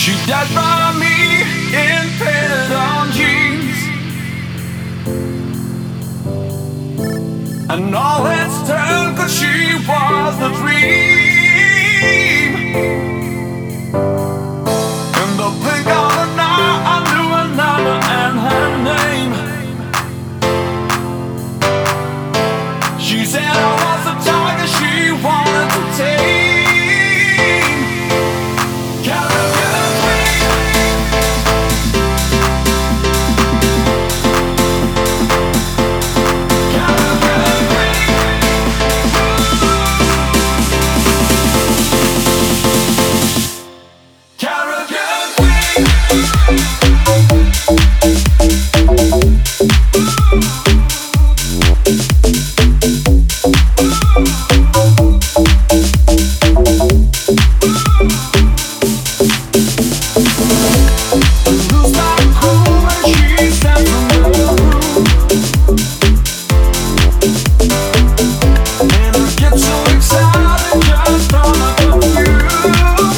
She dashed by me in painted on jeans, and all its turned 'cause she was the dream. In the blink of an eye, I knew her number and her name. She said I was the tiger she wanted to tame. Caribbean queen. Caribbean queen. Caribbean queen. Lose my cool when she steps in the room, and I get so excited just from the perfume.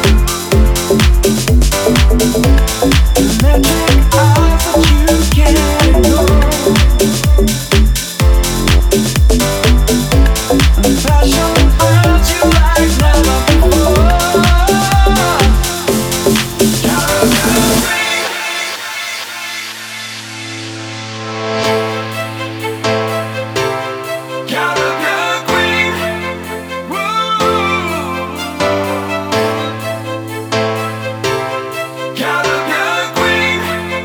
Electric eyes that you can't ignore, and passion burns you like never before. Caribbean queen. Caribbean queen. Woo. Caribbean queen.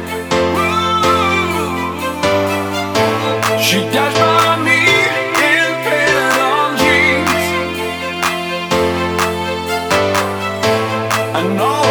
Woo. She dashed by me in painted on jeans, and all